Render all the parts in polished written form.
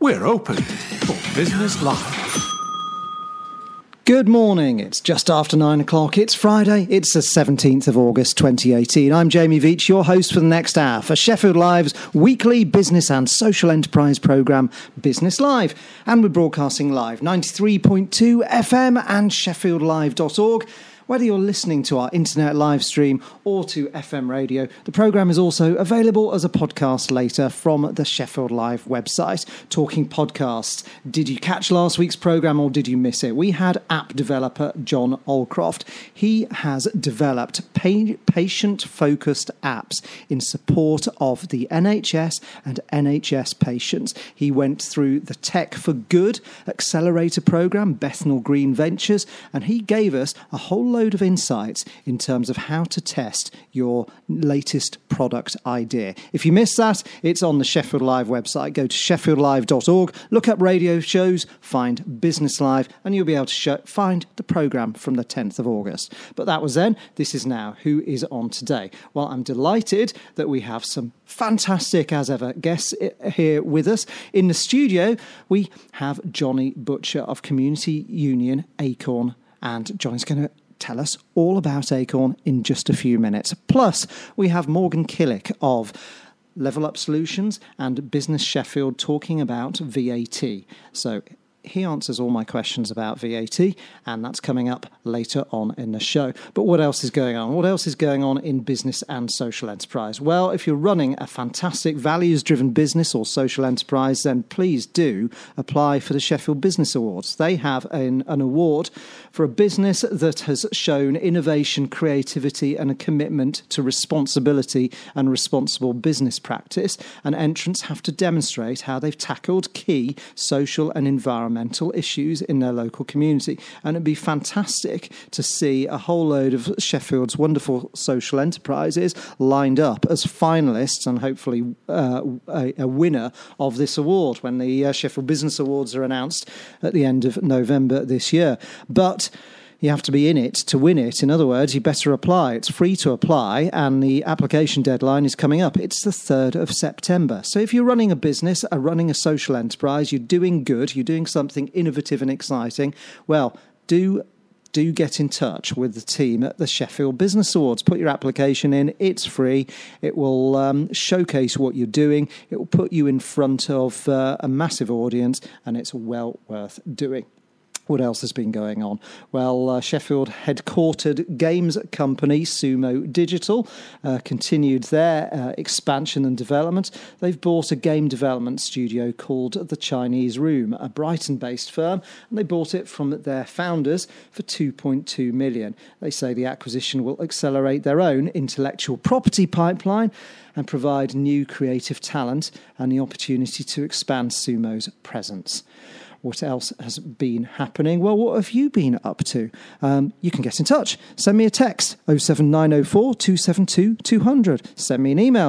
We're open for Business Live. Good morning. It's just after 9 o'clock. It's Friday. It's the 17th of August 2018. I'm Jamie Veach, your host for the next hour for Sheffield Live's weekly business and social enterprise programme, Business Live. And we're broadcasting live 93.2 FM and sheffieldlive.org. Whether you're listening to our internet live stream or to FM radio, the programme is also available as a podcast later from the Sheffield Live website. Talking podcasts, did you catch last week's programme or did you miss it? We had app developer John Allcroft. He has developed patient-focused apps in support of the NHS and NHS patients. He went through the Tech for Good accelerator programme, Bethnal Green Ventures, and he gave us a whole load of insights in terms of how to test your latest product idea. If you missed that, it's on the Sheffield Live website. Go to sheffieldlive.org, look up radio shows, find Business Live, and you'll be able to find the programme from the 10th of August. But that was then. This is now. Who is on today? Well, I'm delighted that we have some fantastic, as ever, guests here with us. In the studio, we have Johnny Butcher of Community Union Acorn, and Johnny's going to tell us all about Acorn in just a few minutes. Plus, we have Morgan Killick of Level Up Solutions and Business Sheffield talking about VAT. So he answers all my questions about VAT, and that's coming up later on in the show. But what else is going on? What else is going on in business and social enterprise? Well, if you're running a fantastic values-driven business or social enterprise, then please do apply for the Sheffield Business Awards. They have an award for a business that has shown innovation, creativity, and a commitment to responsibility and responsible business practice. And entrants have to demonstrate how they've tackled key social and environmental issues in their local community. And it'd be fantastic to see a whole load of Sheffield's wonderful social enterprises lined up as finalists and hopefully a winner of this award when the Sheffield Business Awards are announced at the end of November this year. But you have to be in it to win it. In other words, you better apply. It's free to apply, and the application deadline is coming up. It's the 3rd of September. So if you're running a business, running a social enterprise, you're doing good, you're doing something innovative and exciting, well, do get in touch with the team at the Sheffield Business Awards. Put your application in. It's free. It will showcase what you're doing. It will put you in front of a massive audience, and it's well worth doing. What else has been going on? Well, Sheffield headquartered games company Sumo Digital continued their expansion and development. They've bought a game development studio called The Chinese Room, a Brighton-based firm, and they bought it from their founders for $2.2 million. They say the acquisition will accelerate their own intellectual property pipeline and provide new creative talent and the opportunity to expand Sumo's presence. What else has been happening? Well, what have you been up to? You can get in touch. Send me a text, 07904 272 200. Send me an email,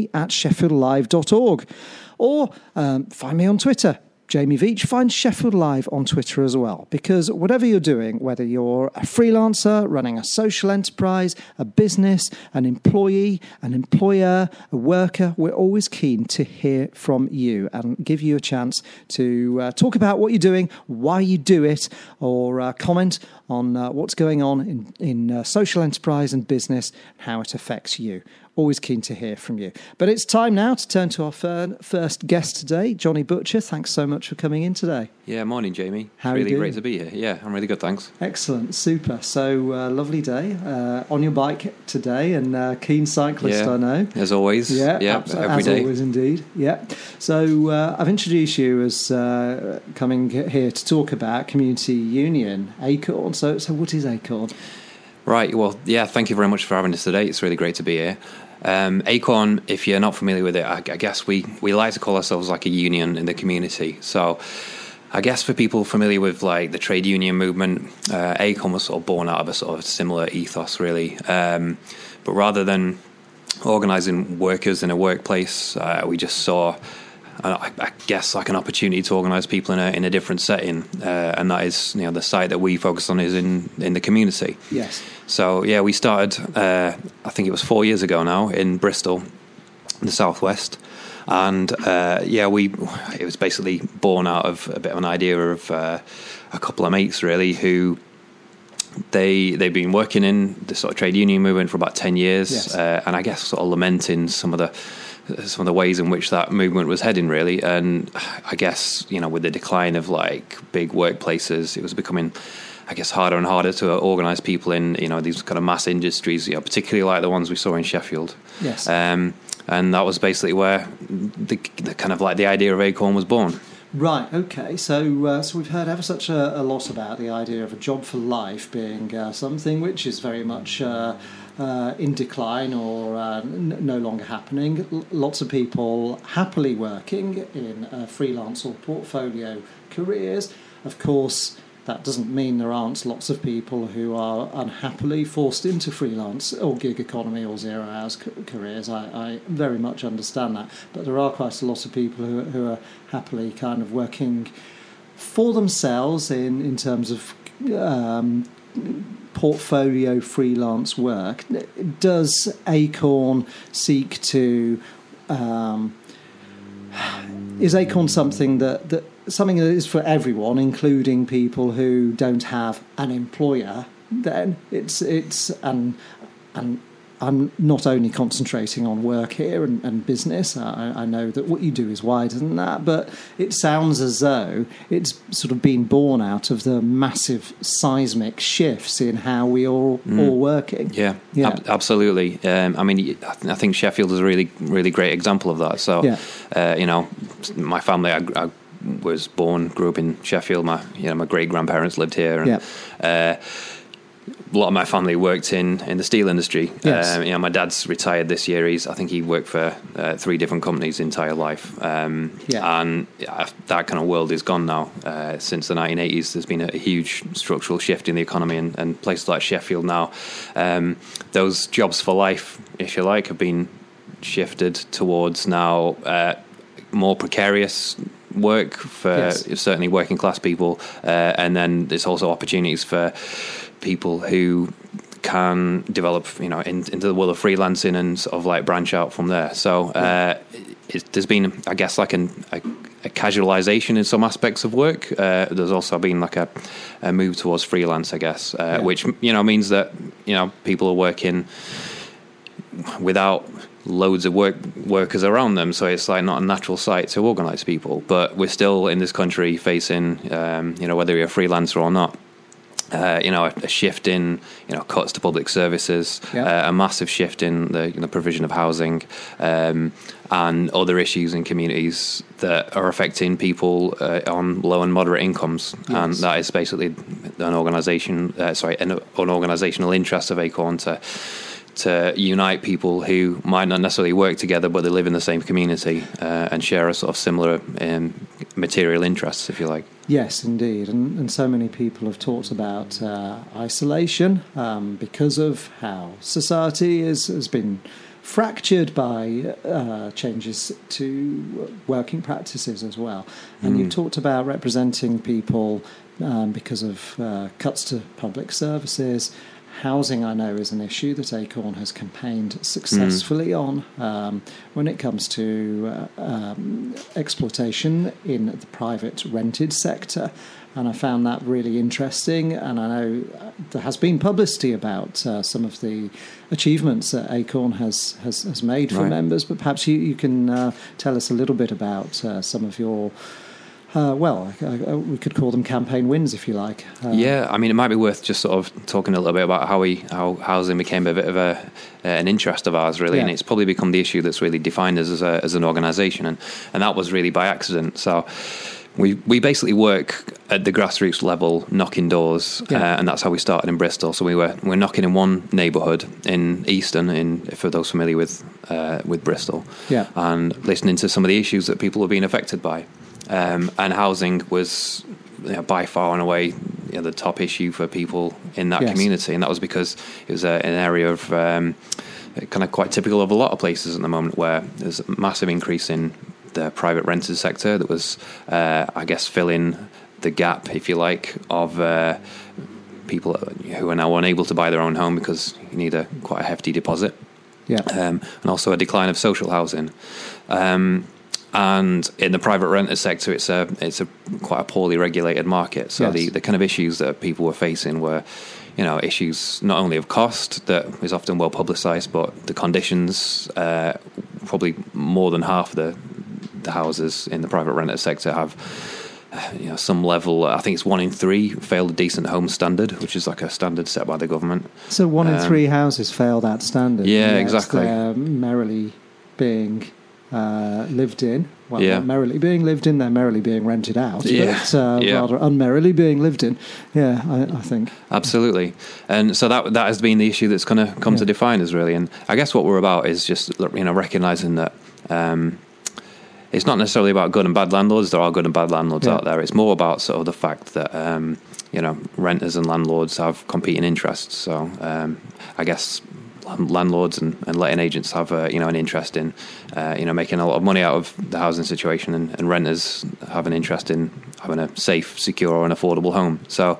jamie@sheffieldlive.org. Or find me on Twitter, Jamie Veach. Find Sheffield Live on Twitter as well, because whatever you're doing, whether you're a freelancer, running a social enterprise, a business, an employee, an employer, a worker, we're always keen to hear from you and give you a chance to talk about what you're doing, why you do it, or comment on what's going on in social enterprise and business, how it affects you. Always keen to hear from you. But it's time now to turn to our first guest today, Johnny Butcher. Thanks so much for coming in today. Yeah, morning, Jamie. How are you really great to be here. Yeah, I'm really good, thanks. Excellent, super. So, lovely day. On your bike today, and keen cyclist, I know. As always. Yeah, every day. As always, indeed. Yeah. So, I've introduced you as coming here to talk about Community Union, Acorn. So what is Acorn? Right, well, yeah, thank you very much for having us today. It's really great to be here. Acorn, if you're not familiar with it, I guess we like to call ourselves like a union in the community. So I guess for people familiar with like the trade union movement, Acorn was sort of born out of a sort of similar ethos, really. But rather than organising workers in a workplace, we just saw, I guess, like an opportunity to organise people in a different setting, and that is, you know, the site that we focus on is in the community. Yes. So yeah, we started, I think it was 4 years ago now, in Bristol, in the southwest, And it was basically born out of a bit of an idea of a couple of mates really who they've been working in the sort of trade union movement for about 10 years, yes. And I guess sort of lamenting some of the ways in which that movement was heading really. And I guess, you know, with the decline of like big workplaces, it was becoming, I guess, harder and harder to organise people in, you know, these kind of mass industries, you know, particularly like the ones we saw in Sheffield. Yes. And that was basically where the kind of like the idea of Acorn was born. Right, okay. So we've heard ever such a lot about the idea of a job for life being something which is very much in decline or no longer happening. Lots of people happily working in freelance or portfolio careers. Of course, that doesn't mean there aren't lots of people who are unhappily forced into freelance or gig economy or zero-hours careers. I very much understand that. But there are quite a lot of people who are happily kind of working for themselves in terms of portfolio freelance work. Does Acorn seek to... is Acorn something that is for everyone, including people who don't have an employer? Then and I'm not only concentrating on work here and business. I know that what you do is wider than that, but it sounds as though it's sort of been born out of the massive seismic shifts in how we all working. Yeah. Absolutely. I mean, I think Sheffield is a really, really great example of that. So, you know, my family, I was born, grew up in Sheffield. My great grandparents lived here, and a lot of my family worked in the steel industry. Yes. You know, my dad's retired this year. I think he worked for 3 different companies his entire life. And that kind of world is gone now. Since the 1980s, there's been a huge structural shift in the economy, and places like Sheffield now, those jobs for life, if you like, have been shifted towards now more precarious work for certainly working class people, and then there's also opportunities for people who can develop, you know, into the world of freelancing and sort of like branch out from there. So there's been, I guess, like a casualization in some aspects of work. There's also been like a move towards freelance, I guess, which, you know, means that, you know, people are working without loads of workers around them, so it's like not a natural site to organise people. But we're still in this country facing, you know, whether you're a freelancer or not, you know, a shift in, you know, cuts to public services, a massive shift in the provision of housing, and other issues in communities that are affecting people on low and moderate incomes. Yes. And that is basically an organisational interest of Acorn to unite people who might not necessarily work together, but they live in the same community and share a sort of similar material interests, if you like. Yes, indeed. And so many people have talked about isolation because of how society has been fractured by changes to working practices as well. And you've talked about representing people because of cuts to public services. Housing, I know, is an issue that Acorn has campaigned successfully on when it comes to exploitation in the private rented sector. And I found that really interesting. And I know there has been publicity about some of the achievements that Acorn has made for members. But perhaps you can tell us a little bit about some of your... we could call them campaign wins, if you like. I mean, it might be worth just sort of talking a little bit about how housing became a bit of an interest of ours, really, and it's probably become the issue that's really defined us as an organisation, and that was really by accident. So we basically work at the grassroots level, knocking doors, and that's how we started in Bristol. So we're knocking in one neighbourhood in Easton, for those familiar with Bristol, and listening to some of the issues that people were being affected by. And housing was, you know, by far and away, you know, the top issue for people in that community, and that was because it was an area of kind of quite typical of a lot of places at the moment, where there's a massive increase in the private rented sector that was, I guess, filling the gap, if you like, of people who are now unable to buy their own home because you need quite a hefty deposit, and also a decline of social housing. And in the private renter sector, it's a quite a poorly regulated market. So Yes. the kind of issues that people were facing were, issues not only of cost that is often well publicised, but the conditions. Probably more than half the houses in the private renter sector have some level. I think it's 1 in 3 failed a decent home standard, which is like a standard set by the government. So 1 in 3 houses fail that standard. Yeah, yet exactly. They're merrily being lived in. Well, Yeah. not merrily being lived in, they're merrily being rented out. Yeah. But Yeah. rather unmerrily being lived in. Yeah, I think. Absolutely. And so that has been the issue that's kind of come to define us, really. And I guess what we're about is just, recognising that it's not necessarily about good and bad landlords. There are good and bad landlords out there. It's more about sort of the fact that, renters and landlords have competing interests. So I guess landlords and letting agents have an interest in making a lot of money out of the housing situation, and renters have an interest in having a safe, secure and affordable home. So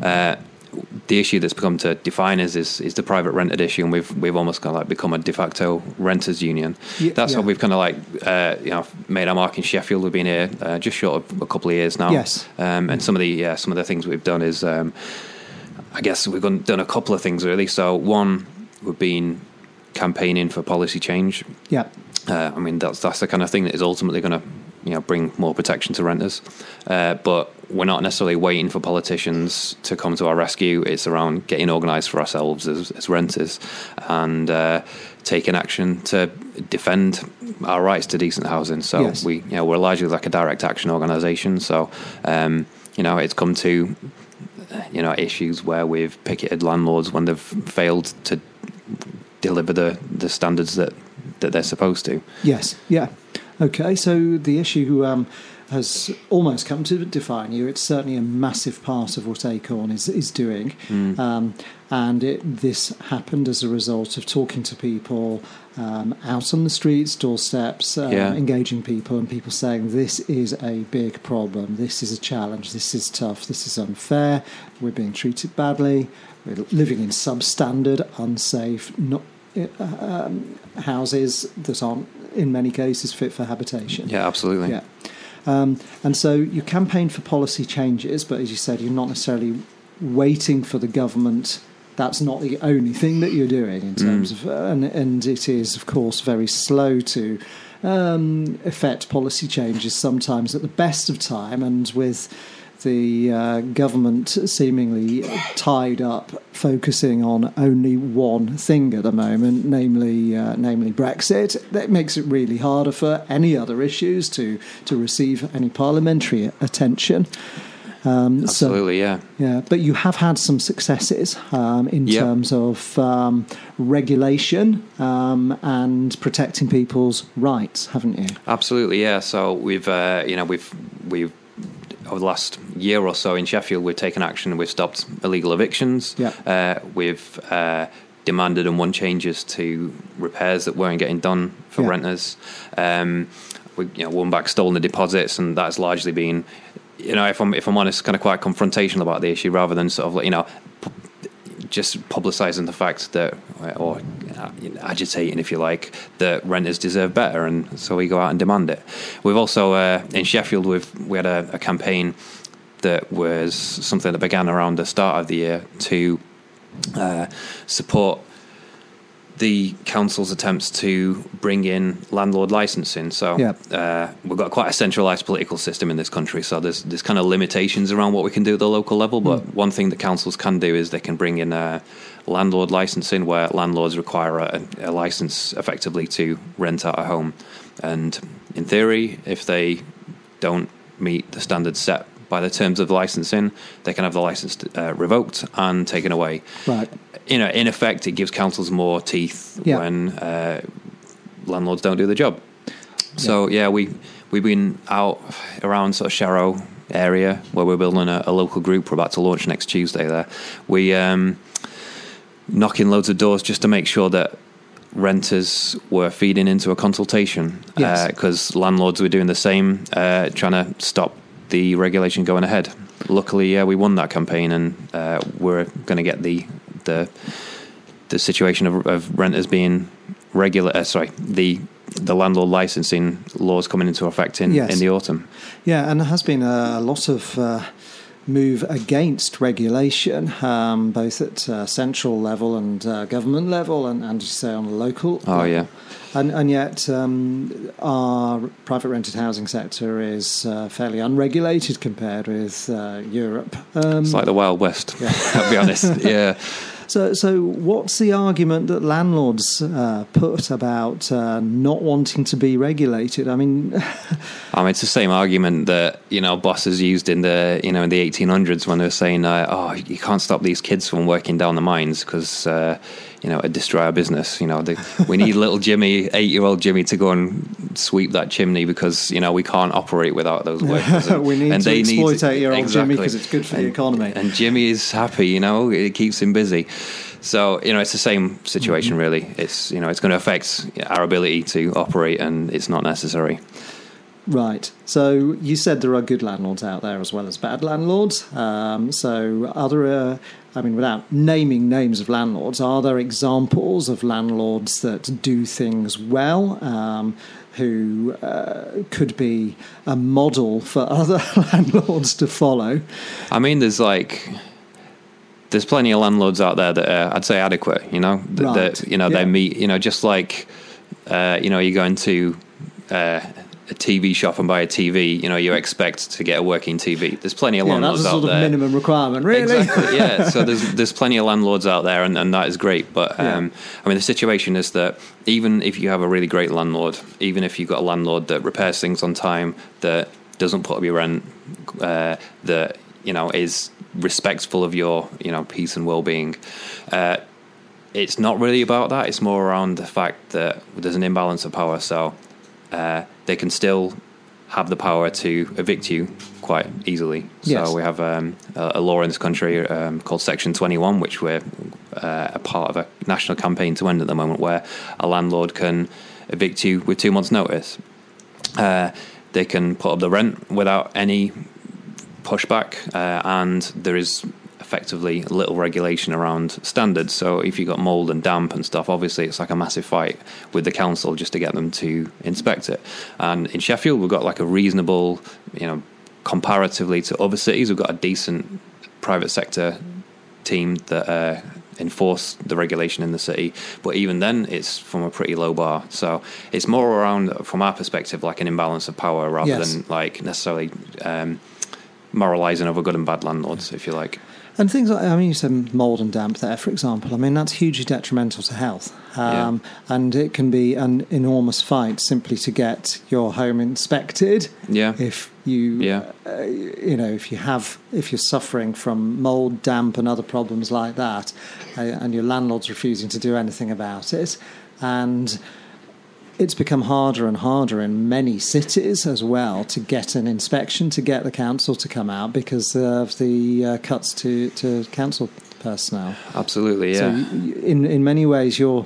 the issue that's become to define us is the private rented issue, and we've almost kind of like become a de facto renters union. That's how we've kind of made our mark in Sheffield. We've been here just short of a couple of years now. Yes. And some of the things we've done is I guess we've done a couple of things really. So one, we've been campaigning for policy change. Yeah. That's the kind of thing that is ultimately going to bring more protection to renters. But we're not necessarily waiting for politicians to come to our rescue. It's around getting organised for ourselves as renters and taking action to defend our rights to decent housing. So Yes. we're largely like a direct action organisation. So it's come to issues where we've picketed landlords when they've failed to deliver the standards that they're supposed to. Yes. Yeah. Okay. So the issue has almost come to define you. It's certainly a massive part of what Acorn is doing. And this happened as a result of talking to people out on the streets, doorsteps, engaging people, and people saying, this is a big problem, this is a challenge, this is tough, this is unfair, we're being treated badly, we're living in substandard, unsafe, houses that aren't, in many cases, fit for habitation. Yeah, absolutely. Yeah. And so you campaign for policy changes, but as you said, you're not necessarily waiting for the government. That's not the only thing that you're doing in terms of, and it is, of course, very slow to effect policy changes sometimes at the best of time, and with the government seemingly tied up focusing on only one thing at the moment, namely Brexit. That makes it really harder for any other issues to receive any parliamentary attention. Absolutely, yeah. But you have had some successes in terms of regulation and protecting people's rights, haven't you? Absolutely, yeah. So we've over the last year or so in Sheffield, we've taken action. We've stopped illegal evictions. We've demanded and won changes to repairs that weren't getting done for renters. We won back stolen deposits, and that's largely been, if I'm honest, kind of quite confrontational about the issue, rather than sort of just publicising the fact that, or agitating, if you like, that renters deserve better, and so we go out and demand it. We've also in Sheffield we had a campaign that was something that began around the start of the year to support the council's attempts to bring in landlord licensing. So we've got quite a centralised political system in this country, so there's kind of limitations around what we can do at the local level, but one thing that councils can do is they can bring in landlord licensing, where landlords require a licence effectively to rent out a home. And in theory, if they don't meet the standards set by the terms of the licensing, they can have the license revoked and taken away. Right. In effect, it gives councils more teeth when landlords don't do the job. So we've been out around sort of Sharrow area where we're building a local group. We're about to launch next Tuesday there. We knocking loads of doors just to make sure that renters were feeding into a consultation, because landlords were doing the same, trying to stop the regulation going ahead. Luckily, we won that campaign, and we're going to get the situation of renters being the the landlord licensing laws coming into effect in the autumn. Yeah, and there has been a lot of move against regulation, both at central level and government level, and say on a local level. And yet our private rented housing sector is fairly unregulated compared with Europe. It's like the Wild West, I'll be honest. Yeah. So what's the argument that landlords put about not wanting to be regulated? I mean, it's the same argument that bosses used in the in the 1800s when they were saying, you can't stop these kids from working down the mines because it'd destroy our business. We need little Jimmy, 8-year-old Jimmy, to go and sweep that chimney because we can't operate without those workers. We need to exploit 8-year-old Jimmy because it's good for the economy. And Jimmy is happy. It keeps him busy. So it's the same situation really. It's it's going to affect our ability to operate, and it's not necessary. Right. So you said there are good landlords out there as well as bad landlords. So are there, without naming names of landlords, are there examples of landlords that do things well, who could be a model for other landlords to follow? There's plenty of landlords out there that are, I'd say, adequate. They meet. Just like you go into a TV shop and buy a TV. You expect to get a working TV. There's plenty of landlords out there. That's a sort of minimum requirement, really. Exactly. Yeah. So there's plenty of landlords out there, and that is great. But the situation is that even if you have a really great landlord, even if you've got a landlord that repairs things on time, that doesn't put up your rent, that is respectful of your peace and well-being, it's not really about that. It's more around the fact that there's an imbalance of power, so they can still have the power to evict you quite easily. Yes. So we have a law in this country called Section 21, which we're a part of a national campaign to end at the moment, where a landlord can evict you with 2 months' notice. They can put up the rent without any pushback, and there is effectively little regulation around standards. So if you've got mould and damp and stuff, obviously it's like a massive fight with the council just to get them to inspect it. And in Sheffield, we've got like a reasonable, comparatively to other cities, we've got a decent private sector team that enforce the regulation in the city. But even then, it's from a pretty low bar. So it's more around, from our perspective, like an imbalance of power rather than like necessarily moralising over good and bad landlords, if you like. And things like, you said mould and damp there, for example. That's hugely detrimental to health. And it can be an enormous fight simply to get your home inspected. Yeah. If you, if you're suffering from mould, damp and other problems like that, and your landlord's refusing to do anything about it. And it's become harder and harder in many cities as well to get an inspection, to get the council to come out because of the cuts to council personnel. Absolutely, yeah. So in many ways, you're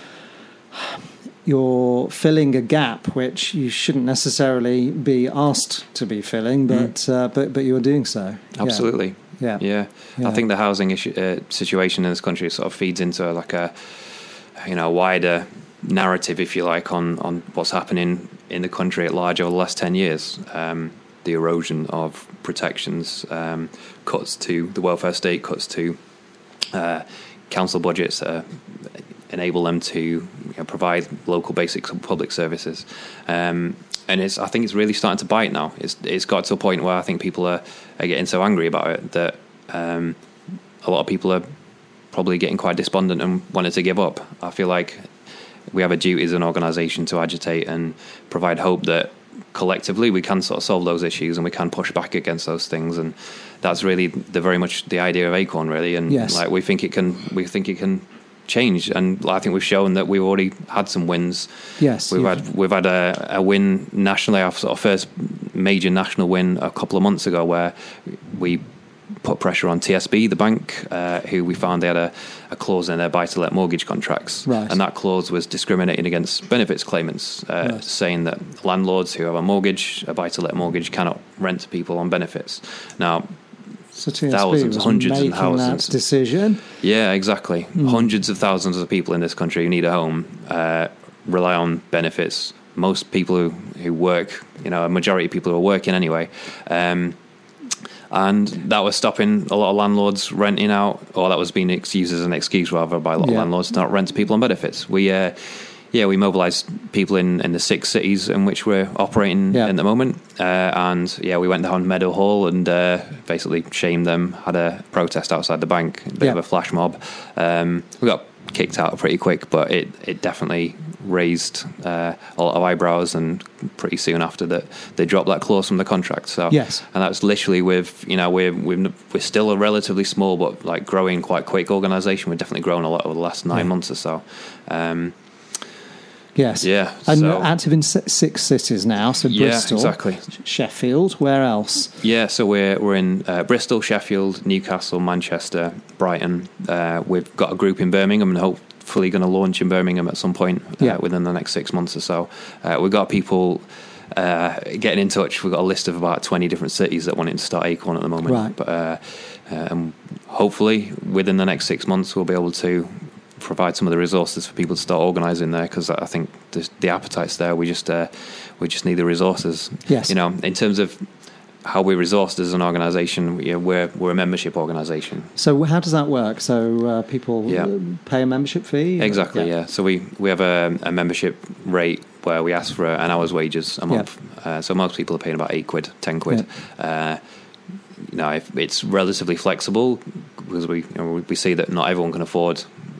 filling a gap which you shouldn't necessarily be asked to be filling, but you're doing so. Absolutely. Yeah. I think the housing situation in this country sort of feeds into like a wider narrative, if you like, on what's happening in the country at large over the last 10 years. The erosion of protections, cuts to the welfare state, cuts to council budgets enable them to provide local basic public services. And I think it's really starting to bite now. It's got to a point where I think people are getting so angry about it that a lot of people are probably getting quite despondent and wanting to give up. I feel like we have a duty as an organisation to agitate and provide hope that collectively we can sort of solve those issues and we can push back against those things, and that's really very much the idea of Acorn, really. And we think it can change, and I think we've shown that we've already had some wins. Yes, we've had a win nationally, our sort of first major national win a couple of months ago, where we put pressure on TSB, the bank, who we found they had a clause in their buy-to-let mortgage contracts. Right. And that clause was discriminating against benefits claimants, saying that landlords who have a buy-to-let mortgage cannot rent to people on benefits. Now, so TSB thousands, was hundreds and thousands. That decision. Yeah, exactly. Hundreds of thousands of people in this country who need a home rely on benefits. Most people who work, a majority of people who are working anyway. And that was stopping a lot of landlords renting out, or that was being used as an excuse rather by a lot of landlords to not rent to people on benefits. We mobilised people in the 6 cities in which we're operating at the moment. We went down Meadow Hall and basically shamed them, had a protest outside the bank, a bit of a flash mob. We got kicked out pretty quick, but it definitely raised a lot of eyebrows, and pretty soon after that they dropped that clause from the contract. So yes, and that's literally with we're still a relatively small but like growing quite quick organisation. We've definitely grown a lot over the last 9 months or so. Yes. Yeah. And active in 6 cities now. So Bristol, exactly. Sheffield. Where else? Yeah. So we're in Bristol, Sheffield, Newcastle, Manchester, Brighton. We've got a group in Birmingham, and hopefully going to launch in Birmingham at some point within the next 6 months or so. We've got people getting in touch. We've got a list of about 20 different cities that wanting to start Acorn at the moment. Right. But hopefully within the next 6 months we'll be able to provide some of the resources for people to start organising there, because I think the appetite's there. We just need the resources. Yes. In terms of how we're resourced as an organisation, we're a membership organisation. So how does that work? So people pay a membership fee? Exactly, yeah. So we have a membership rate where we ask for an hour's wages a month. So most people are paying about £8, £10. If it's relatively flexible, because we see that not everyone can afford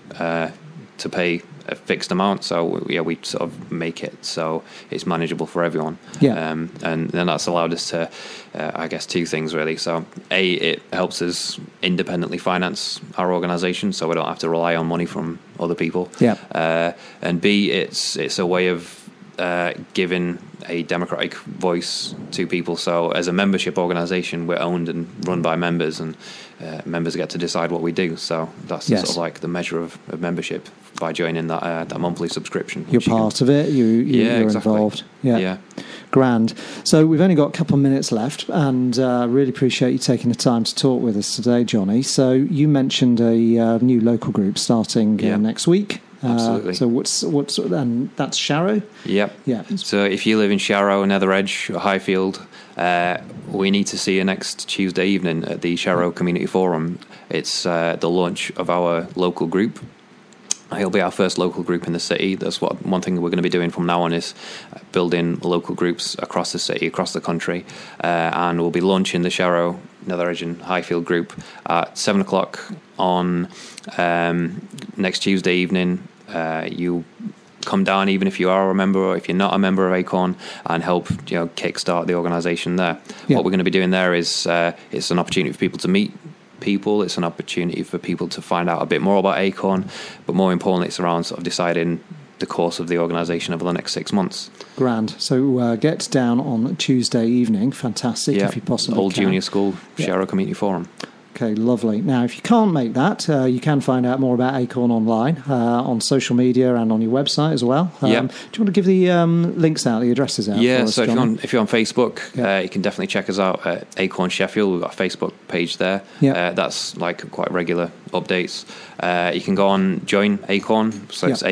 to pay a fixed amount, so we sort of make it so it's manageable for everyone. And then that's allowed us to I guess 2 things really. So A, it helps us independently finance our organisation, so we don't have to rely on money from other people. And B, it's a way of giving a democratic voice to people. So as a membership organisation, we're owned and run by members, and members get to decide what we do. So that's sort of like the measure of membership by joining that monthly subscription. You're part of it. You're exactly. involved. Yeah. Grand. So we've only got a couple of minutes left, and really appreciate you taking the time to talk with us today, Johnny. So you mentioned a new local group starting next week. Absolutely. So what's and that's Sharrow? Yep. Yeah. So if you live in Sharrow, Nether Edge, or Highfield, we need to see you next Tuesday evening at the Sharrow Community Forum. It's the launch of our local group. It'll be our first local group in the city. That's one thing we're going to be doing from now on, is building local groups across the city, across the country. And we'll be launching the Sharrow, Nether Edge and Highfield group at 7:00 on next Tuesday evening. You come down, even if you are a member or if you're not a member of Acorn, and help kickstart the organisation there. What we're going to be doing there is it's an opportunity for people to meet people. It's an opportunity for people to find out a bit more about Acorn, but more importantly, it's around sort of deciding the course of the organisation over the next 6 months. Grand. So get down on Tuesday evening. Fantastic, if you possibly Old can. Junior School, Sharrow Community Forum. Okay, lovely. Now, if you can't make that, you can find out more about Acorn online on social media and on your website as well. Do you want to give the links out, the addresses out? Yeah, for us, so Johnny? if you're on Facebook, you can definitely check us out at Acorn Sheffield. We've got a Facebook page there. That's like quite regular updates. You can go on Join Acorn, so it's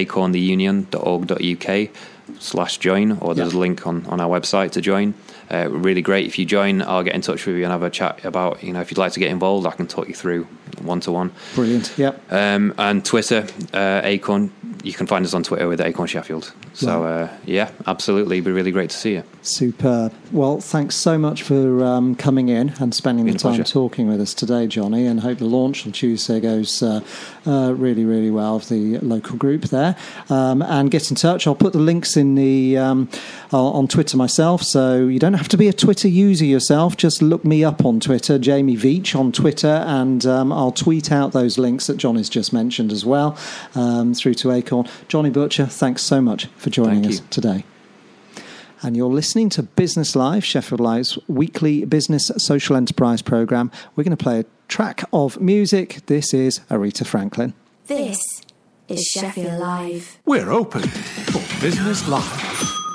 acorntheunion.org.uk/join, or there's a link on our website to join. Really great. If you join, I'll get in touch with you and have a chat about, if you'd like to get involved, I can talk you through one-to-one. Brilliant, and Twitter, Acorn, you can find us on Twitter with Acorn Sheffield. So, absolutely. It'd be really great to see you. Superb. Well, thanks so much for coming in and spending the time talking with us today, Johnny, and hope the launch on Tuesday goes really, really well of the local group there. And get in touch. I'll put the links in the on Twitter myself, so you don't have to be a Twitter user yourself. Just look me up on Twitter, Jamie Veach on Twitter, and I'll tweet out those links that Johnny's just mentioned as well through to Acorn. Johnny Butcher, thanks so much for joining us today. And you're listening to Business Live, Sheffield Live's weekly business social enterprise programme. We're going to play a track of music. This is Aretha Franklin. This is Sheffield Live. We're open for Business Live.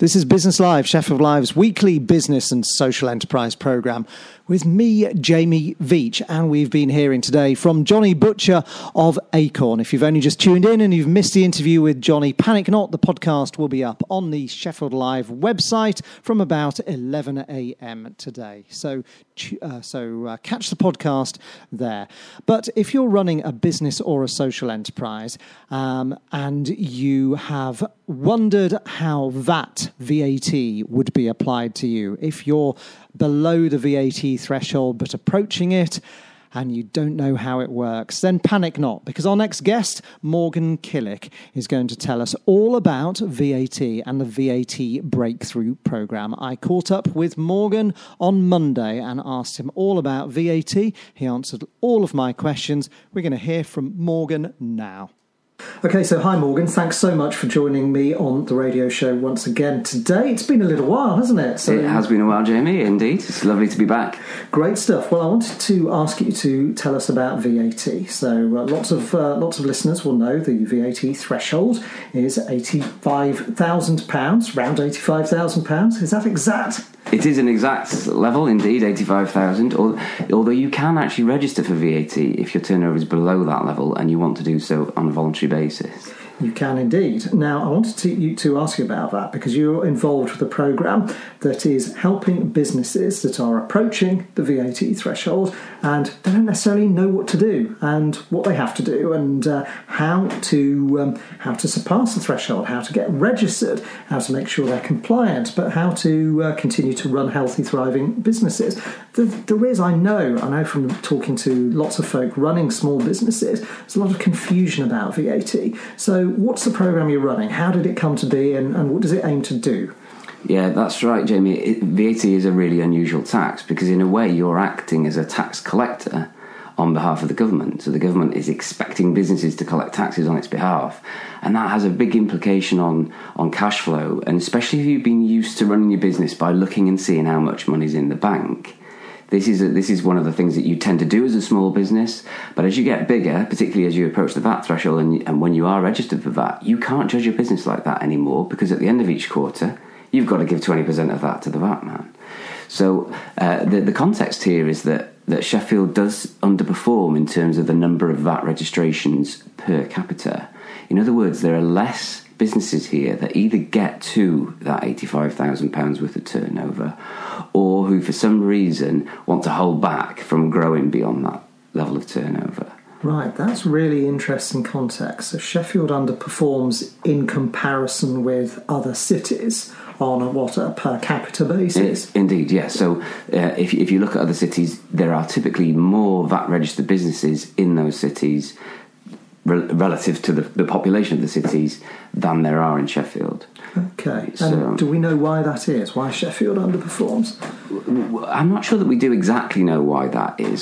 This is Business Live, Sheffield Live's weekly business and social enterprise programme with me, Jamie Veitch, and we've been hearing today from Johnny Butcher of Acorn. If you've only just tuned in and you've missed the interview with Johnny, panic not, the podcast will be up on the Sheffield Live website from about 11 a.m. today. So catch the podcast there. But if you're running a business or a social enterprise and you have wondered how VAT would be applied to you, if you're below the VAT threshold but approaching it and you don't know how it works, then panic not, because our next guest, Morgan Killick, is going to tell us all about VAT and the VAT Breakthrough Programme. I caught up with Morgan on Monday and asked him all about VAT. He answered all of my questions. We're going to hear from Morgan now. Okay, so hi Morgan, thanks so much for joining me on the radio show once again today. It's been a little while, hasn't it? So, it has been a while, Jamie, indeed. It's lovely to be back. Great stuff. Well, I wanted to ask you to tell us about VAT. So lots of listeners will know the VAT threshold is £85,000, around £85,000. Is that exact? It is an exact level, indeed, 85,000, although you can actually register for VAT if your turnover is below that level and you want to do so on a voluntary basis. You can indeed. Now, I wanted to ask you about that because you're involved with a programme that is helping businesses that are approaching the VAT threshold and they don't necessarily know what to do and what they have to do and how to surpass the threshold, how to get registered, how to make sure they're compliant, but how to continue to run healthy, thriving businesses. I know from talking to lots of folk running small businesses, there's a lot of confusion about VAT. So what's the programme you're running? How did it come to be and what does it aim to do? Yeah, that's right, Jamie. VAT is a really unusual tax because in a way you're acting as a tax collector on behalf of the government. So the government is expecting businesses to collect taxes on its behalf. And that has a big implication on cash flow. And especially if you've been used to running your business by looking and seeing how much money's in the bank. This is one of the things that you tend to do as a small business, but as you get bigger, particularly as you approach the VAT threshold and when you are registered for VAT, you can't judge your business like that anymore because at the end of each quarter, you've got to give 20% of that to the VAT man. So the context here is that Sheffield does underperform in terms of the number of VAT registrations per capita. In other words, there are less businesses here that either get to that £85,000 worth of turnover or who for some reason want to hold back from growing beyond that level of turnover. Right, that's really interesting context. So Sheffield underperforms in comparison with other cities on a per capita basis. Indeed, yes. So if you look at other cities, there are typically more VAT registered businesses in those cities relative to the population of the cities than there are in Sheffield. Okay, and do we know why that is? Why Sheffield underperforms? I'm not sure that we do exactly know why that is.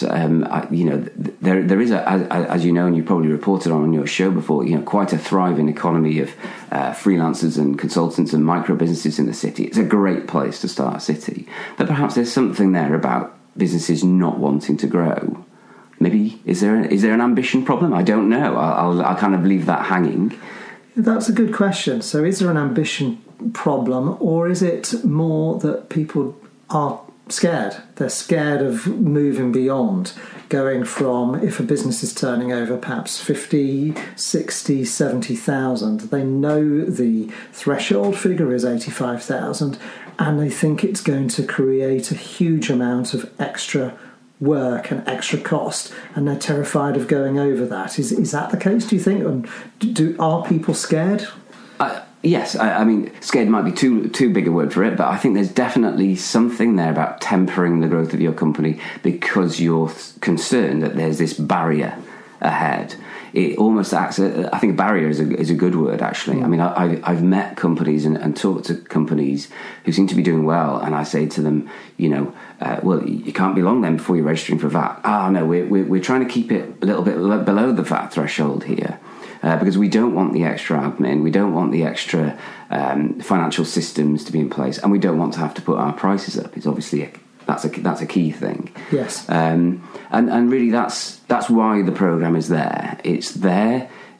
There is, as you know, and you probably reported on your show before, quite a thriving economy of freelancers and consultants and micro businesses in the city. It's a great place to start a city, but perhaps there's something there about businesses not wanting to grow. Maybe is there an ambition problem? I don't know. I'll kind of leave that hanging. That's a good question. So is there an ambition problem, or is it more that people are scared? They're scared of moving beyond, going from, if a business is turning over perhaps 50, 60, 70,000, they know the threshold figure is 85,000 and they think it's going to create a huge amount of extra work and extra cost, and they're terrified of going over that. Is that the case, do you think? And are people scared? Yes, I mean, scared might be too big a word for it, but I think there's definitely something there about tempering the growth of your company because you're concerned that there's this barrier ahead. It almost acts, I think barrier is a good word, actually. I mean, I've met companies and talked to companies who seem to be doing well, and I say to them, well, you can't be long then before you're registering for VAT. No, we're trying to keep it a little bit below the VAT threshold here. Because we don't want the extra admin, we don't want the extra financial systems to be in place, and we don't want to have to put our prices up. It's obviously that's a key thing. Yes. And really that's why the programme is there. It's there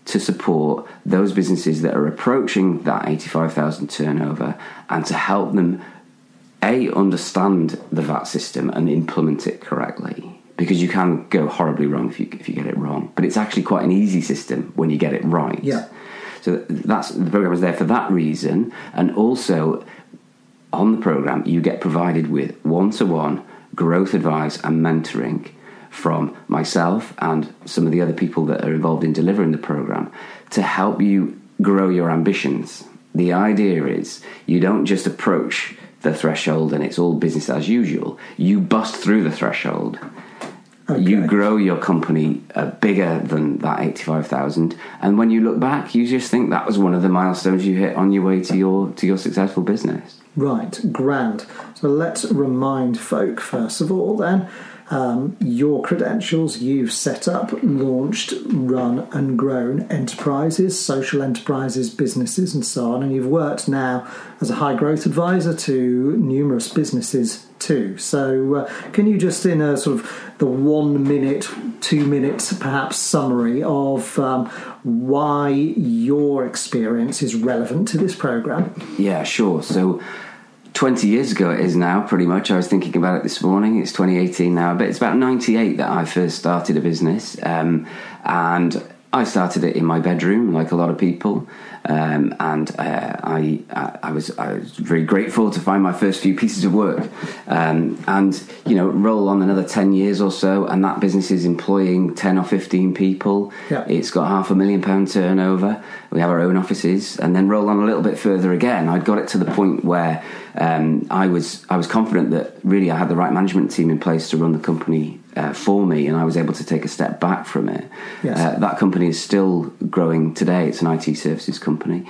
to support those businesses that are approaching that 85,000 turnover, and to help them understand the VAT system and implement it correctly, because you can go horribly wrong if you get it wrong. But it's actually quite an easy system when you get it right. Yeah. So the program is there for that reason, and also on the program you get provided with one-to-one growth advice and mentoring from myself and some of the other people that are involved in delivering the program to help you grow your ambitions. The idea is you don't just approach the threshold and it's all business as usual. You bust through the threshold. Okay. You grow your company bigger than that 85,000, and when you look back, you just think that was one of the milestones you hit on your way to your successful business. Right, grand. So let's remind folk, first of all, then, your credentials. You've set up, launched, run and grown enterprises, social enterprises, businesses and so on, and you've worked now as a high growth advisor to numerous businesses too. So can you just, in a sort of the 1 minute, 2 minutes perhaps summary of why your experience is relevant to this programme? Yeah, sure. So 20 years ago it is now, pretty much. I was thinking about it this morning. It's 2018 now, but it's about 98 that I first started a business, and I started it in my bedroom, like a lot of people, and I was very grateful to find my first few pieces of work, and roll on another 10 years or so, and that business is employing 10 or 15 people. Yeah. It's got £500,000 turnover. We have our own offices, and then roll on a little bit further again. I'd got it to the point where I was confident that really I had the right management team in place to run the company for me, and I was able to take a step back from it. Yes. That company is still growing today. It's an IT services company,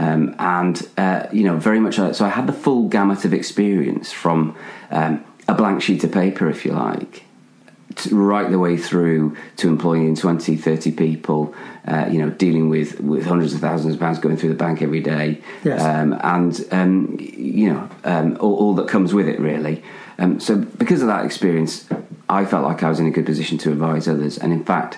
very much. So I had the full gamut of experience from a blank sheet of paper, if you like, right the way through to employing 20, 30 people, dealing with hundreds of thousands of pounds going through the bank every day. Yes. All that comes with it, really. So because of that experience, I felt like I was in a good position to advise others. And in fact,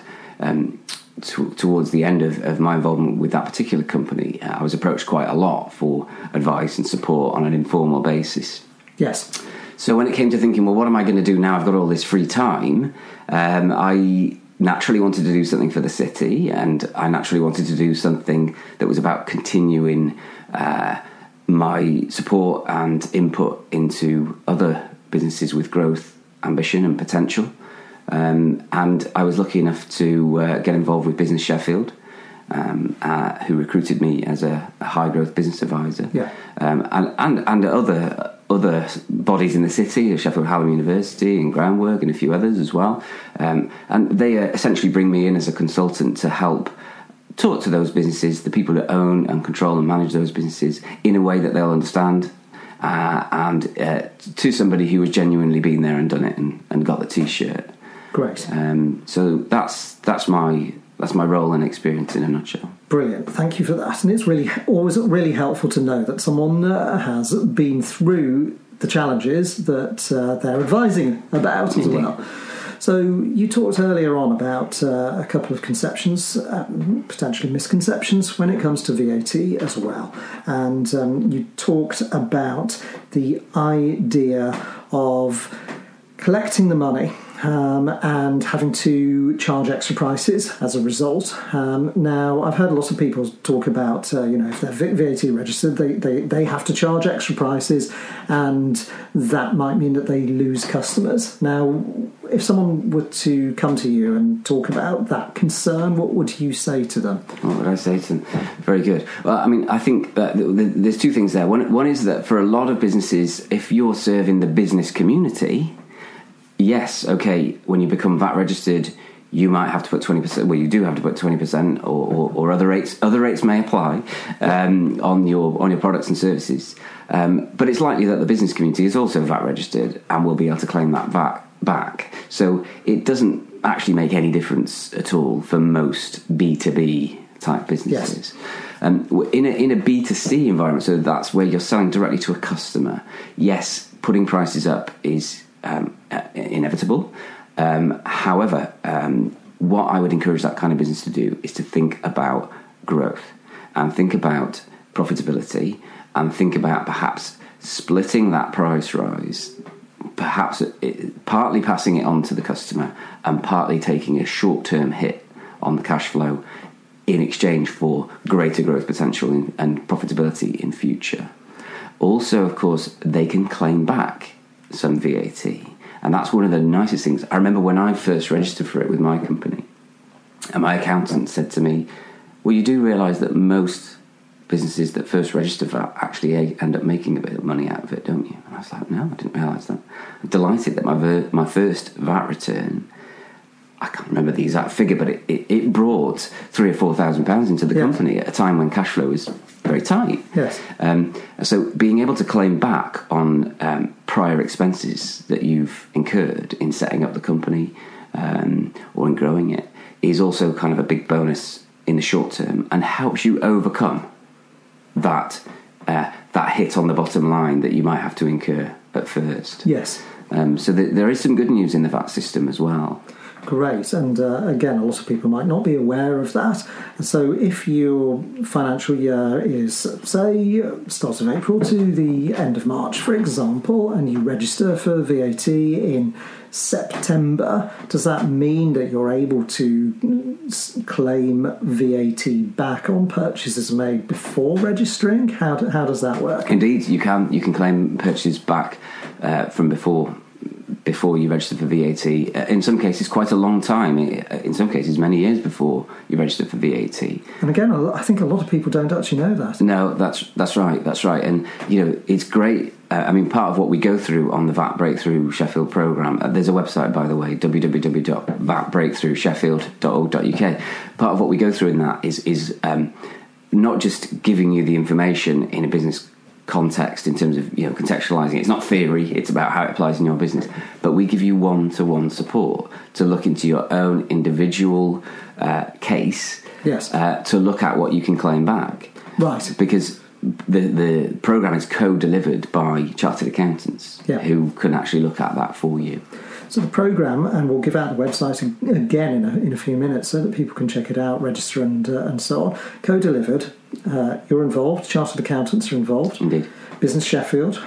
towards the end of my involvement with that particular company, I was approached quite a lot for advice and support on an informal basis. Yes. So when it came to thinking, well, what am I going to do now? I've got all this free time. I naturally wanted to do something for the city, and I naturally wanted to do something that was about continuing my support and input into other businesses with growth, ambition and potential. And I was lucky enough to get involved with Business Sheffield, who recruited me as a high growth business advisor. Yeah. And other bodies in the city, Sheffield Hallam University and Groundwork and a few others as well. And they essentially bring me in as a consultant to help talk to those businesses, the people that own and control and manage those businesses, in a way that they'll understand, and to somebody who has genuinely been there and done it and got the T-shirt. Great. So that's my role and experience in a nutshell. Brilliant. Thank you for that. And it's always really helpful to know that someone has been through the challenges that they're advising about as well. So you talked earlier on about a couple of conceptions, potentially misconceptions, when it comes to VAT as well. And you talked about the idea of collecting the money and having to charge extra prices as a result. Now, I've heard a lot of people talk about, if they're VAT registered, they have to charge extra prices, and that might mean that they lose customers. Now, if someone were to come to you and talk about that concern, what would you say to them? What would I say to them? Very good. Well, I mean, I think that there's two things there. One is that for a lot of businesses, if you're serving the business community, yes, okay, when you become VAT registered, you might have to put 20%, well, you do have to put 20% or other rates. Other rates may apply on your products and services. But it's likely that the business community is also VAT registered and will be able to claim that VAT back. So it doesn't actually make any difference at all for most B2B type businesses. Yes. In a B2C environment, so that's where you're selling directly to a customer, yes, putting prices up is inevitable. However, what I would encourage that kind of business to do is to think about growth and think about profitability and think about perhaps splitting that price rise, perhaps partly passing it on to the customer and partly taking a short-term hit on the cash flow in exchange for greater growth potential and profitability in future. Also, of course, they can claim back some VAT. And that's one of the nicest things. I remember when I first registered for it with my company, and my accountant said to me, well, you do realise that most businesses that first register VAT actually end up making a bit of money out of it, don't you? And I was like, no, I didn't realise that. I'm delighted that my first VAT return, I can't remember the exact figure, but it brought £3,000 or £4,000 into the company at a time when cash flow was very tight. Yes. So being able to claim back on prior expenses that you've incurred in setting up the company or in growing it is also kind of a big bonus in the short term and helps you overcome that hit on the bottom line that you might have to incur at first. Yes. So there is some good news in the VAT system as well. Great, and again, a lot of people might not be aware of that. So if your financial year is, say, start of April to the end of March, for example, and you register for VAT in September, does that mean that you're able to claim VAT back on purchases made before registering? How does that work? Indeed, you can claim purchases back from before you register for VAT. In some cases, quite a long time. In some cases, many years before you register for VAT. And again, I think a lot of people don't actually know that. No, that's right. And it's great. Part of what we go through on the VAT Breakthrough Sheffield programme, there's a website, by the way, www.vatbreakthroughsheffield.org.uk. Part of what we go through in that is not just giving you the information in a business context in terms of contextualizing it. It's not theory, it's about how it applies in your business, but we give you one-to-one support to look into your own individual case. Yes. To look at what you can claim back, right? Because the program is co-delivered by chartered accountants who can actually look at that for you. So the programme, and we'll give out the website again in a few minutes so that people can check it out, register and so on. Co-delivered, you're involved, chartered accountants are involved. Indeed. Business Sheffield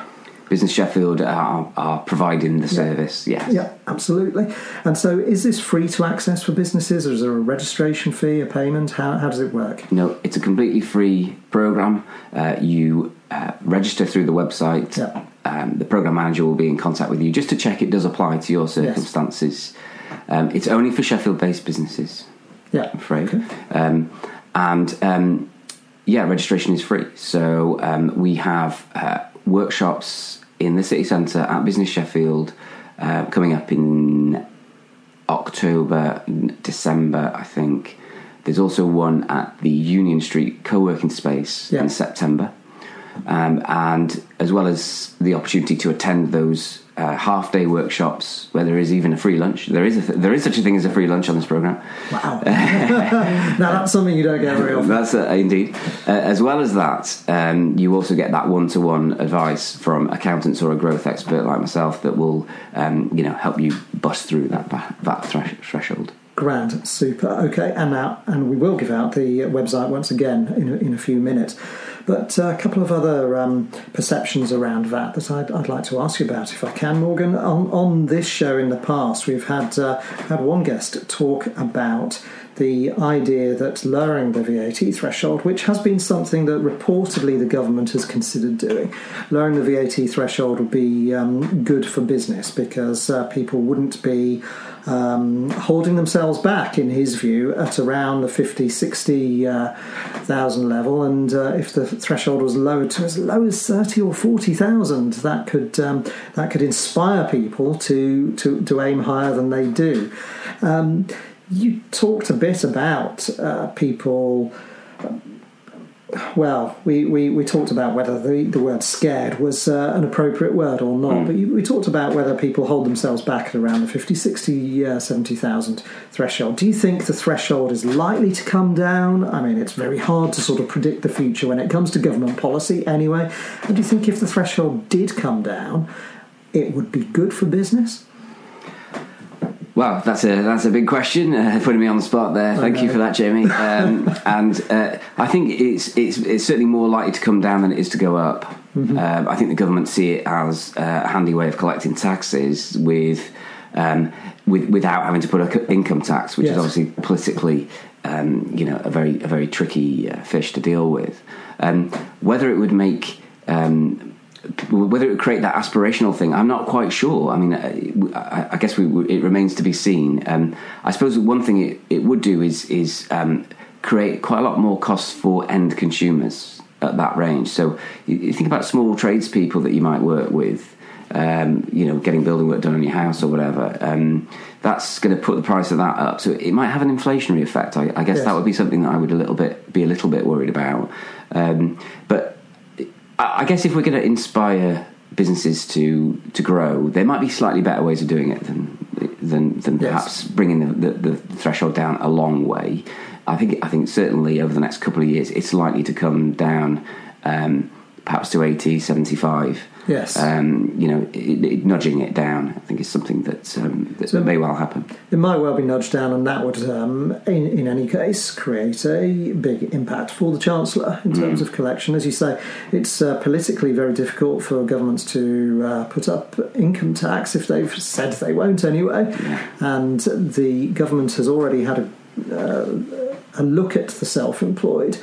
are providing the service, yes. Yeah, absolutely. And so is this free to access for businesses, or is there a registration fee, a payment? How does it work? No, it's a completely free programme. You register through the website. Yeah. The programme manager will be in contact with you just to check it does apply to your circumstances. Yes. It's only for Sheffield-based businesses, I'm afraid. Okay. Registration is free. So we have workshops in the city centre at Business Sheffield coming up in October, December, I think. There's also one at the Union Street co-working space in September. And as well as the opportunity to attend those half-day workshops where there is even a free lunch. There is such a thing as a free lunch on this programme. Wow. Now that's something you don't get very often. That's indeed. As well as that, you also get that one-to-one advice from accountants or a growth expert like myself that will help you bust through that threshold. Grand, super. Okay, and we will give out the website once again in a few minutes. But a couple of other perceptions around VAT that I'd like to ask you about, if I can, Morgan. On this show in the past, we've had one guest talk about the idea that lowering the VAT threshold, which has been something that reportedly the government has considered doing, lowering the VAT threshold would be good for business because people wouldn't be holding themselves back, in his view, at around the 50,000-60,000 level, and if the threshold was lowered to as low as 30,000 or 40,000, that could inspire people to aim higher than they do. You talked a bit about people. Well, we talked about whether the word scared was an appropriate word or not, but we talked about whether people hold themselves back at around the 50, 60, 70,000 threshold. Do you think the threshold is likely to come down? I mean, it's very hard to sort of predict the future when it comes to government policy anyway. And do you think if the threshold did come down, it would be good for business? Well, that's a big question. Putting me on the spot there. Thank you for that, Jamie. I think it's certainly more likely to come down than it is to go up. Mm-hmm. I think the government see it as a handy way of collecting taxes without having to put an income tax, which is obviously politically, a very tricky fish to deal with. Whether it would make whether it would create that aspirational thing, I'm not quite sure. I mean, I guess it remains to be seen. I suppose one thing it would do is create quite a lot more costs for end consumers at that range. So you think about small tradespeople that you might work with, getting building work done on your house or whatever. That's going to put the price of that up. So it might have an inflationary effect. I guess that would be something that I would be a little bit worried about. But I guess if we're going to inspire businesses to grow, there might be slightly better ways of doing it than perhaps bringing the threshold down a long way. I think certainly over the next couple of years, it's likely to come down perhaps to 80, 75. Yes. Nudging it down, I think, is something that may well happen. It might well be nudged down, and that would, in any case, create a big impact for the Chancellor in terms of collection. As you say, it's politically very difficult for governments to put up income tax if they've said they won't anyway. Yeah. And the government has already had a look at the self-employed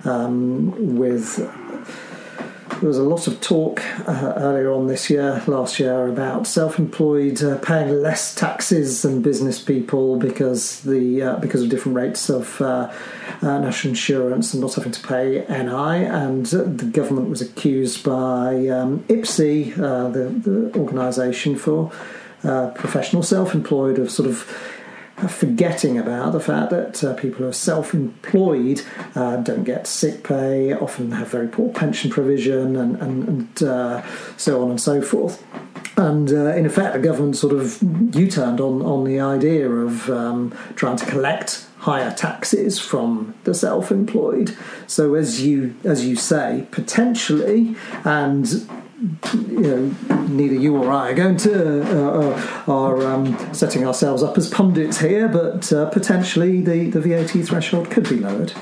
There was a lot of talk earlier on last year, about self-employed paying less taxes than business people because of different rates of national insurance and not having to pay NI. And the government was accused by IPSE, the organisation for professional self-employed, of sort of forgetting about the fact that people who are self-employed don't get sick pay, often have very poor pension provision, and so on and so forth. And in effect, the government sort of U-turned on the idea of trying to collect higher taxes from the self-employed. So as you say, potentially, and neither you or I are going to are setting ourselves up as pundits here, but potentially the VAT threshold could be lowered.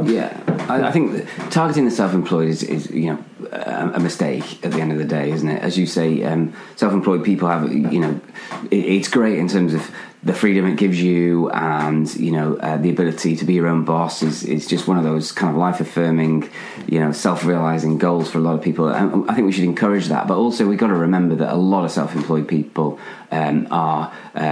I think that targeting the self-employed is a mistake at the end of the day, isn't it? As you say, self-employed people have, it's great in terms of the freedom it gives you, and the ability to be your own boss is just one of those kind of life-affirming, self-realizing goals for a lot of people. And I think we should encourage that, but also we've got to remember that a lot of self-employed people are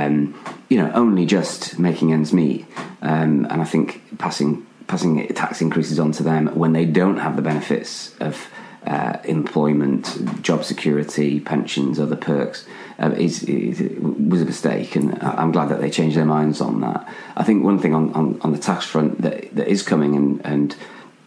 only just making ends meet, and I think passing tax increases onto them when they don't have the benefits of employment, job security, pensions, other perks, was a mistake, and I'm glad that they changed their minds on that. I think one thing on the tax front that is coming, and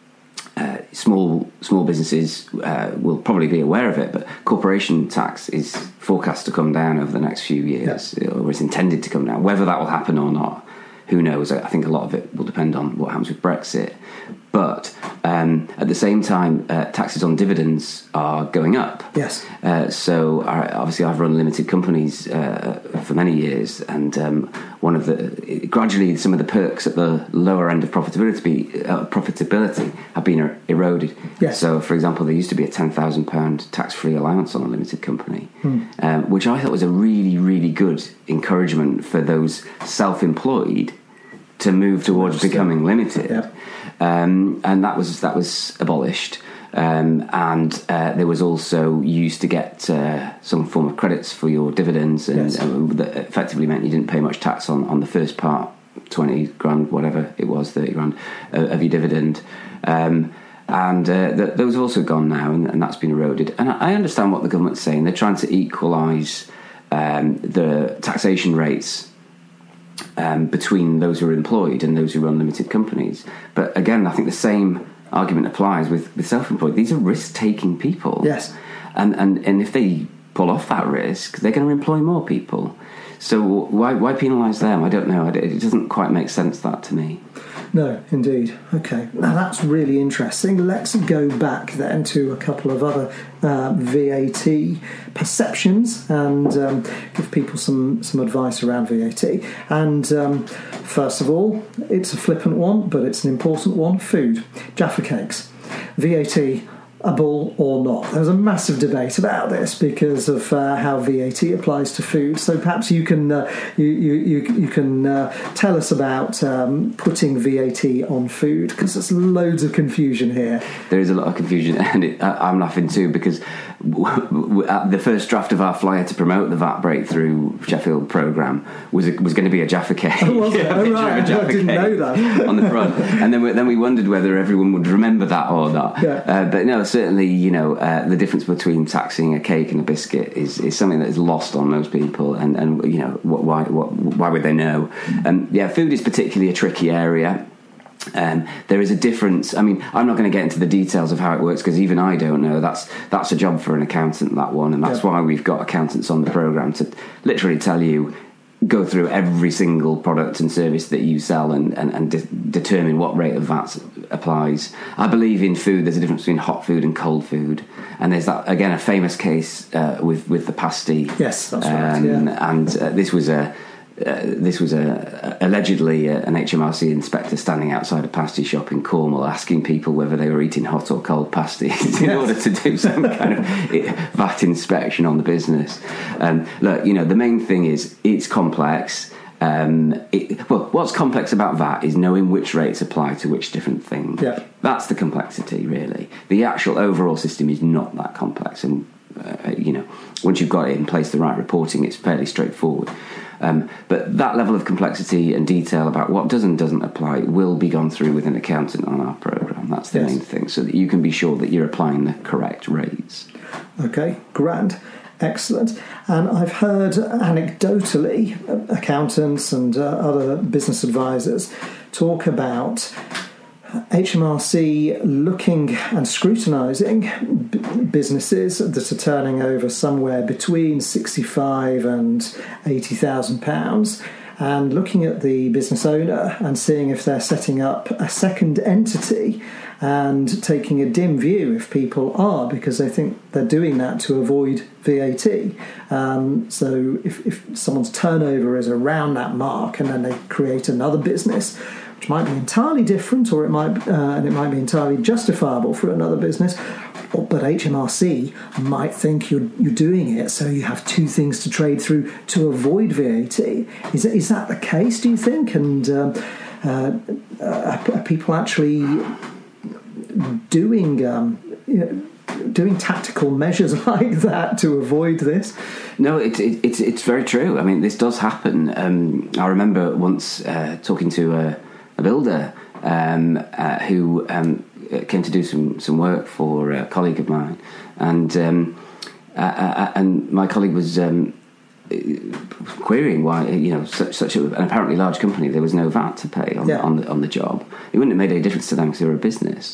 small businesses will probably be aware of it, but corporation tax is forecast to come down over the next few years, or is intended to come down. Whether that will happen or not, who knows? I think a lot of it will depend on what happens with Brexit. But at the same time, taxes on dividends are going up. Yes. So obviously, I've run limited companies for many years, and gradually some of the perks at the lower end of profitability have been eroded. Yes. So, for example, there used to be a £10,000 tax-free allowance on a limited company, which I thought was a really, really good encouragement for those self-employed to move towards becoming limited. Yeah. And that was abolished, and there was also used to get some form of credits for your dividends, and that effectively meant you didn't pay much tax on the first part, 20 grand, whatever it was, 30 grand of your dividend, and those have also gone now, and that's been eroded. And I understand what the government's saying; they're trying to equalise the taxation rates between those who are employed and those who run limited companies. But again, I think the same argument applies with self-employed. These are risk-taking people. Yes. And if they pull off that risk, they're going to employ more people. So why penalise them? I don't know. It doesn't quite make sense, that, to me. No, indeed. Okay, now that's really interesting. Let's go back then to a couple of other VAT perceptions and give people some advice around VAT. And first of all, it's a flippant one, but it's an important one. Food. Jaffa cakes. VAT a bull or not? There's a massive debate about this because of how VAT applies to food. So perhaps you can you can tell us about putting VAT on food, because there's loads of confusion here. There is a lot of confusion, and I'm laughing too, because the first draft of our flyer to promote the VAT Breakthrough Sheffield programme was going to be a Jaffa cake. Oh, was it? Oh, right. I didn't know that. On the front, and then we wondered whether everyone would remember that or not. Yeah. But no, certainly, the difference between taxing a cake and a biscuit is something that is lost on most people, and why would they know? Food is particularly a tricky area. There is a difference. I mean, I'm not going to get into the details of how it works, because even I don't know. That's a job for an accountant, that one, and that's why we've got accountants on the programme to literally tell you, go through every single product and service that you sell and determine what rate of VAT applies. I believe in food there's a difference between hot food and cold food, and there's that, again, a famous case with the pasty. Yes, that's right. Yeah. And this was allegedly an HMRC inspector standing outside a pasty shop in Cornwall asking people whether they were eating hot or cold pasties in order to do some kind of VAT inspection on the business. Look, the main thing is it's complex. What's complex about VAT is knowing which rates apply to which different thing. Yeah. That's the complexity, really. The actual overall system is not that complex, and once you've got it in place, the right reporting, it's fairly straightforward. But that level of complexity and detail about what does and doesn't apply will be gone through with an accountant on our programme. That's the main thing, so that you can be sure that you're applying the correct rates. Okay, grand. Excellent. And I've heard anecdotally accountants and other business advisors talk about HMRC looking and scrutinising businesses that are turning over somewhere between £65,000 and £80,000, and looking at the business owner and seeing if they're setting up a second entity, and taking a dim view if people are, because they think they're doing that to avoid VAT. So if someone's turnover is around that mark and then they create another business, which might be entirely different, or it might be entirely justifiable for another business, but HMRC might think you're doing it so you have two things to trade through to avoid VAT. Is that the case, do you think? And are people actually doing tactical measures like that to avoid this? No, it's very true. I mean, this does happen. I remember once talking to a builder who came to do some work for a colleague of mine, and my colleague was querying why, such an apparently large company, there was no VAT to pay on the job. It wouldn't have made any difference to them because they were a business.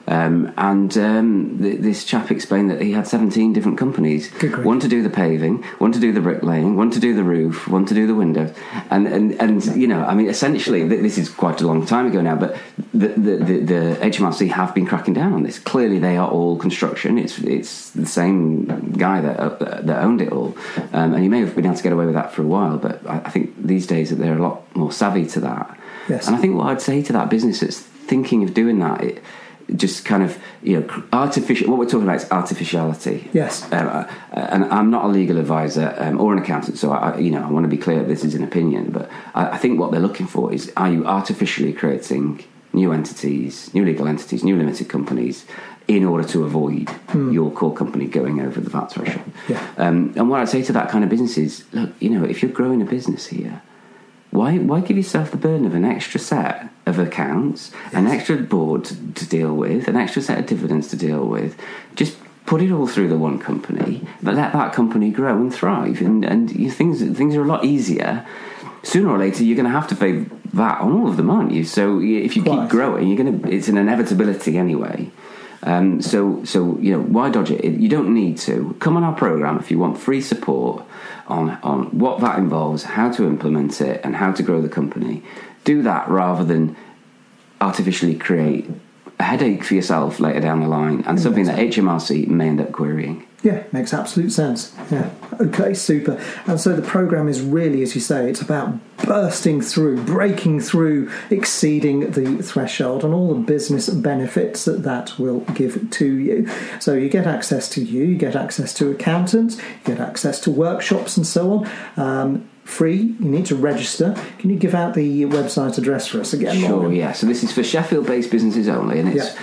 This chap explained that he had 17 different companies. One to do the paving, one to do the bricklaying, one to do the roof, one to do the windows, and essentially, this is quite a long time ago now, but the HMRC have been cracking down on this. Clearly, they are all construction. It's the same guy that owned it all, and he may have been able to get away with that for a while, but I think these days that they're a lot more savvy to that. Yes. And I think what I'd say to that business that's thinking of doing that, just kind of, artificial. What we're talking about is artificiality. Yes. And I'm not a legal advisor or an accountant, so I want to be clear. This is an opinion, but I think what they're looking for is: are you artificially creating new entities, new legal entities, new limited companies, in order to avoid your core company going over the VAT threshold? Yeah. And what I'd say to that kind of business is: look, if you're growing a business here, why give yourself the burden of an extra set of accounts, an extra board to deal with, an extra set of dividends to deal with? Just put it all through the one company, but let that company grow and thrive, and things are a lot easier. Sooner or later, you're going to have to pay VAT on all of them, aren't you? So if you keep growing, it's an inevitability anyway. So why dodge it? You don't need to. Come on our programme if you want free support on what that involves, how to implement it, and how to grow the company. Do that rather than artificially create a headache for yourself later down the line, and something that HMRC may end up querying. Yeah, makes absolute sense. Yeah. Okay, super. And so the programme is really, as you say, it's about bursting through, breaking through, exceeding the threshold and all the business benefits that will give to you. So you get access to you get access to accountants, you get access to workshops and so on. Free, you need to register. Can you give out the website address for us again, Sure, Morgan? yeah. So this is for Sheffield-based businesses only, and it's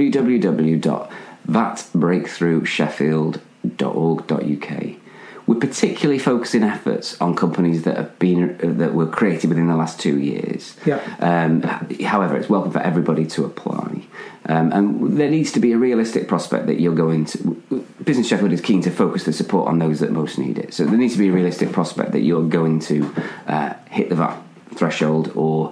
www.thatbreakthroughsheffield.org.uk. We're particularly focusing efforts on companies that were created within the last 2 years. Yeah. However, it's welcome for everybody to apply. And there needs to be a realistic prospect that you're going to... Business Sheffield is keen to focus the support on those that most need it. So there needs to be a realistic prospect that you're going to hit the VAT threshold or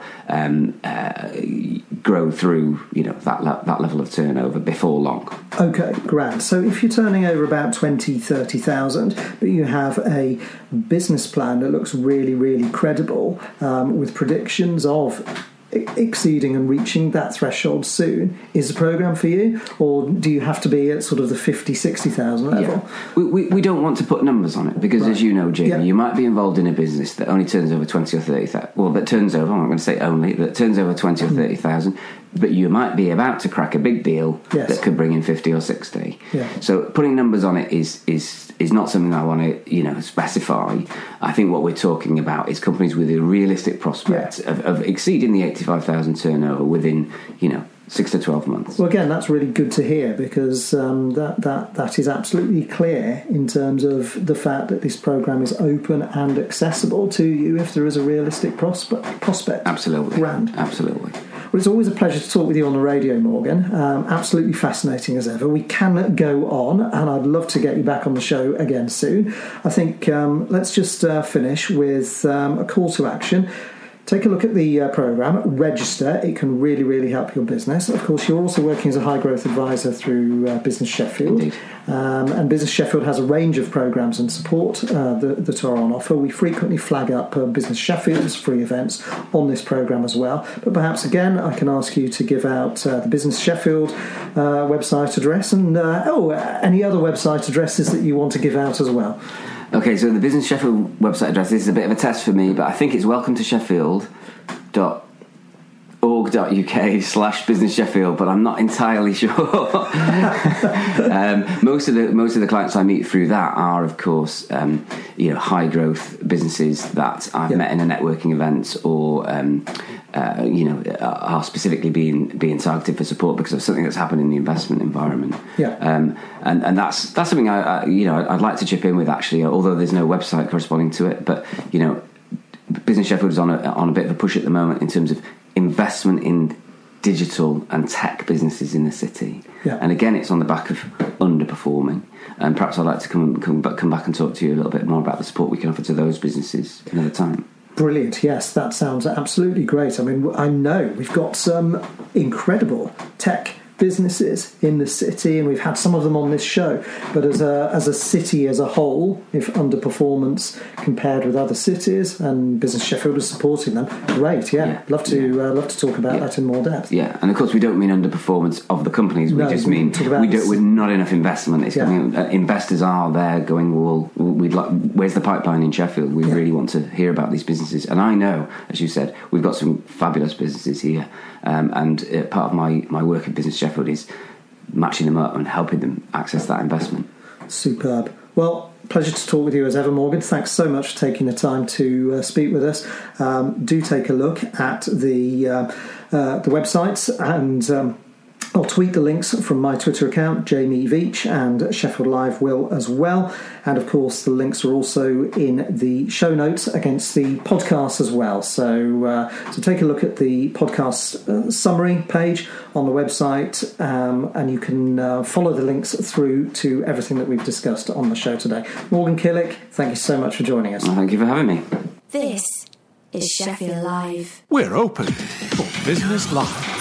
grow through that level of turnover before long. Okay, grand. So if you're turning over about 30,000, but you have a business plan that looks really, really credible, with predictions of exceeding and reaching that threshold soon, is the programme for you? Or do you have to be at sort of the 50,000-60,000 level? Yeah. We don't want to put numbers on it because, as you know, Jamie, you might be involved in a business that only turns over 20 or 30,000. Well, that turns over, I'm not going to say only, that turns over 20 or 30,000, but you might be about to crack a big deal that could bring in 50 or 60. Yeah. So putting numbers on it is not something I want to specify. I think what we're talking about is companies with a realistic prospect of exceeding the 85,000 turnover within 6 to 12 months. Well, again, that's really good to hear because that is absolutely clear in terms of the fact that this programme is open and accessible to you if there is a realistic prospect. Absolutely. Grand. Absolutely. Well, it's always a pleasure to talk with you on the radio, Morgan. Absolutely fascinating as ever. We can go on, and I'd love to get you back on the show again soon. I think let's just finish with a call to action. Take a look at the programme, register. It can really, really help your business. Of course, you're also working as a high-growth advisor through Business Sheffield. Indeed. And Business Sheffield has a range of programmes and support that are on offer. We frequently flag up Business Sheffield's free events on this programme as well. But perhaps, again, I can ask you to give out the Business Sheffield website address and any other website addresses that you want to give out as well. Okay, so the Business Sheffield website address, this is a bit of a test for me, but I think it's welcome to Sheffield.org.uk/Business Sheffield, but I'm not entirely sure. Most of the clients I meet through that are, of course, high growth businesses that I've met in a networking event or are specifically being targeted for support because of something that's happened in the investment environment. And that's something I'd like to chip in with, actually, although there's no website corresponding to it. But Business Sheffield is on a bit of a push at the moment in terms of investment in digital and tech businesses in the city. And again, it's on the back of underperforming. And perhaps I'd like to come back and talk to you a little bit more about the support we can offer to those businesses another time. Brilliant. Yes, that sounds absolutely great. I mean, I know we've got some incredible tech businesses in the city, and we've had some of them on this show. But as a city as a whole, if underperformance compared with other cities, and Business Sheffield is supporting them, great. Love to talk about that in more depth. Yeah, and of course we don't mean underperformance of the companies. We just mean with not enough investment. It's coming. Investors are there going, well, where's the pipeline in Sheffield? We really want to hear about these businesses. And I know, as you said, we've got some fabulous businesses here. And part of my work at Business Sheffield is matching them up and helping them access that investment. Superb. Well, pleasure to talk with you as ever, Morgan. Thanks so much for taking the time to speak with us. Do take a look at the websites, and I'll tweet the links from my Twitter account, Jamie Veitch, and Sheffield Live will as well. And of course, the links are also in the show notes against the podcast as well. So take a look at the podcast summary page on the website, and you can follow the links through to everything that we've discussed on the show today. Morgan Killick, thank you so much for joining us. Well, thank you for having me. This is Sheffield Live. We're open for Business Live.